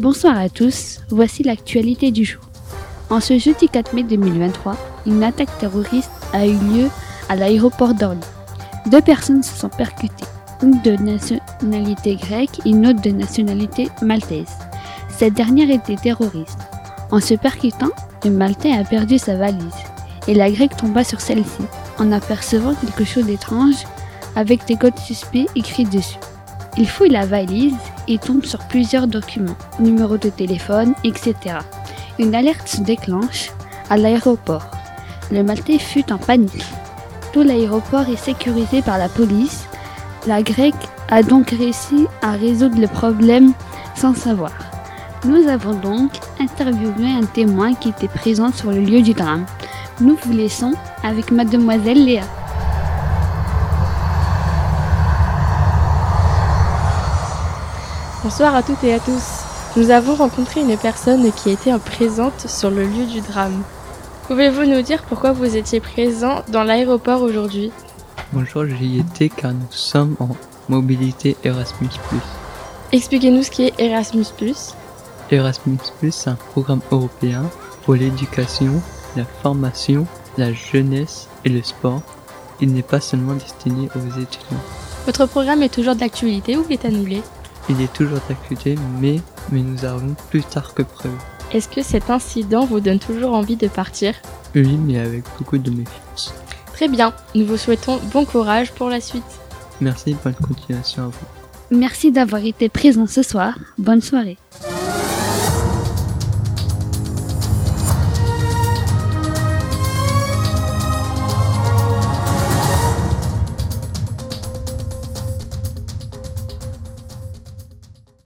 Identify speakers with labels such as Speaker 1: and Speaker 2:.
Speaker 1: Bonsoir à tous, voici l'actualité du jour. En ce jeudi 4 mai 2023, une attaque terroriste a eu lieu à l'aéroport d'Orly. 2 personnes se sont percutées, une de nationalité grecque et une autre de nationalité maltaise. Cette dernière était terroriste. En se percutant, le Maltais a perdu sa valise et la Grecque tomba sur celle-ci en apercevant quelque chose d'étrange avec des codes suspects écrits dessus. Il fouille la valise et tombe sur plusieurs documents, numéros de téléphone, etc. Une alerte se déclenche à l'aéroport. Le Maltais fut en panique. Tout l'aéroport est sécurisé par la police. La Grecque a donc réussi à résoudre le problème sans savoir. Nous avons donc interviewé un témoin qui était présent sur le lieu du drame. Nous vous laissons avec mademoiselle Léa.
Speaker 2: Bonsoir à toutes et à tous. Nous avons rencontré une personne qui était présente sur le lieu du drame. Pouvez-vous nous dire pourquoi vous étiez présent dans l'aéroport aujourd'hui ?
Speaker 3: Bonjour, j'y étais car nous sommes en mobilité Erasmus+.
Speaker 2: Expliquez-nous ce qui est Erasmus+.
Speaker 3: Erasmus+, c'est un programme européen pour l'éducation, la formation, la jeunesse et le sport. Il n'est pas seulement destiné aux étudiants.
Speaker 2: Votre programme est toujours d'actualité ou est annulé ?
Speaker 3: Il est toujours d'actualité, mais nous avons plus tard que prévu.
Speaker 2: Est-ce que cet incident vous donne toujours envie de partir ?
Speaker 3: Oui, mais avec beaucoup de méfiance.
Speaker 2: Très bien, nous vous souhaitons bon courage pour la suite.
Speaker 3: Merci, bonne continuation à vous.
Speaker 1: Merci d'avoir été présent ce soir. Bonne soirée.